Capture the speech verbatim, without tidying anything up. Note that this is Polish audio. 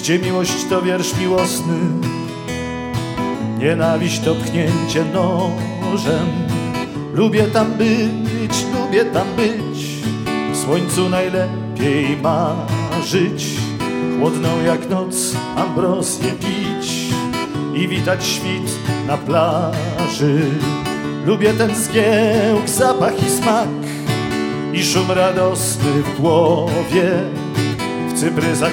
gdzie miłość to wiersz miłosny, nienawiść to pchnięcie nożem. Lubię tam być, lubię tam być, w słońcu najlepiej marzyć, chłodną jak noc ambrozję pić i witać świt na plaży. Lubię ten zgiełk, zapach i smak i szum radosny w głowie, w cypryzach